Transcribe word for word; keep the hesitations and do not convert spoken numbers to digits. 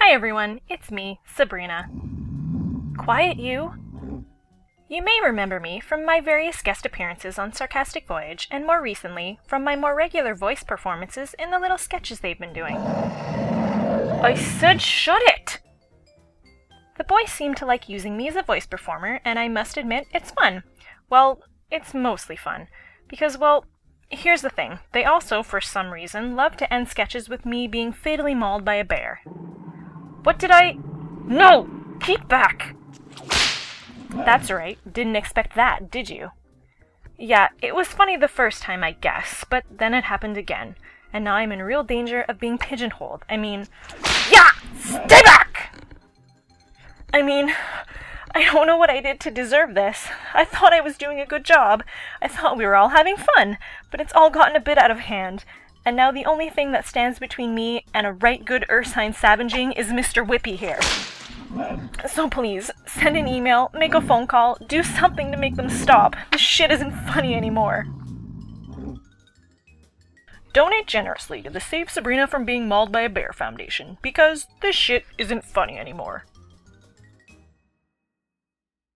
Hi everyone, it's me, Sabrina. Quiet you! You may remember me from my various guest appearances on Sarcastic Voyage, and more recently, from my more regular voice performances in the little sketches they've been doing. I said shut it! The boys seem to like using me as a voice performer, and I must admit, it's fun. Well, it's mostly fun. Because, well, here's the thing. They also, for some reason, love to end sketches with me being fatally mauled by a bear. What did I... No! Keep back! That's right. Didn't expect that, did you? Yeah, it was funny the first time, I guess, but then it happened again. And now I'm in real danger of being pigeonholed. I mean... Yeah! Stay back! I mean... I don't know what I did to deserve this. I thought I was doing a good job. I thought we were all having fun, but it's all gotten a bit out of hand. And now the only thing that stands between me and a right good ursine savaging is Mister Whippy here. So please, send an email, make a phone call, do something to make them stop. This shit isn't funny anymore. Donate generously to the Save Sabrina from Being Mauled by a Bear Foundation, because this shit isn't funny anymore.